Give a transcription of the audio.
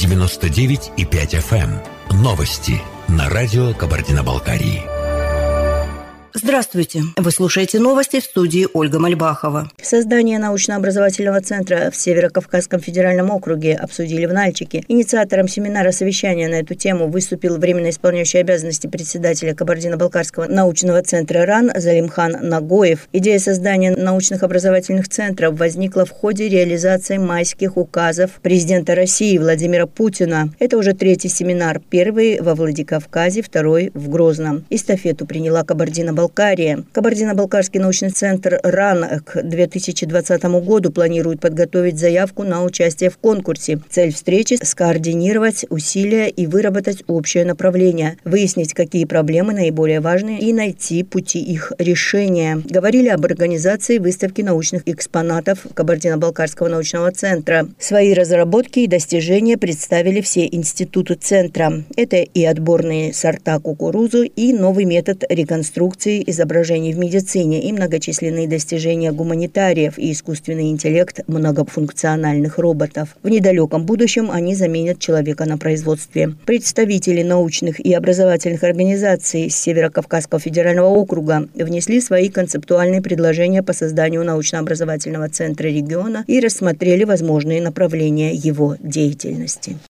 99,5 FM. Новости на радио Кабардино-Балкарии. Здравствуйте! Вы слушаете новости, в студии Ольга Мальбахова. Создание научно-образовательного центра в Северо-Кавказском федеральном округе обсудили в Нальчике. Инициатором семинара совещания на эту тему выступил временно исполняющий обязанности председателя Кабардино-Балкарского научного центра РАН Залимхан Нагоев. Идея создания научных образовательных центров возникла в ходе реализации майских указов президента России Владимира Путина. Это уже третий семинар, первый во Владикавказе, второй в Грозном. Эстафету приняла Кабардино-Балкария. Кабардино-Балкарский научный центр РАН к 2020 году планирует подготовить заявку на участие в конкурсе. Цель встречи – скоординировать усилия и выработать общее направление, выяснить, какие проблемы наиболее важны и найти пути их решения. Говорили об организации выставки научных экспонатов Кабардино-Балкарского научного центра. Свои разработки и достижения представили все институты центра. Это и отборные сорта кукурузы, и новый метод реконструкции изображений в медицине, и многочисленные достижения гуманитариев, и искусственный интеллект многофункциональных роботов. В недалеком будущем они заменят человека на производстве. Представители научных и образовательных организаций Северо-Кавказского федерального округа внесли свои концептуальные предложения по созданию научно-образовательного центра региона и рассмотрели возможные направления его деятельности.